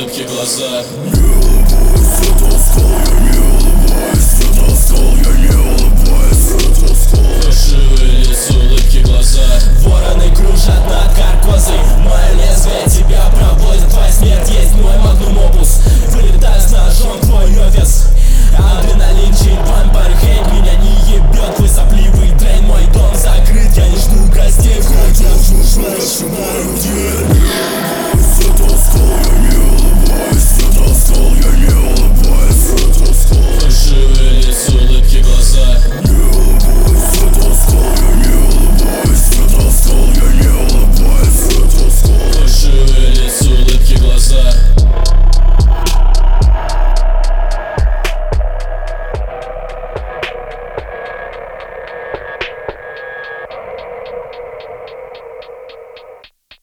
улыбки глаза. Не улыбаюсь, это оскал, я не улыбаюсь, это оскал, я не улыбаюсь, это оскал. Фальшивый лиц, улыбки глаза. Вороны кружат над Каркозой, мои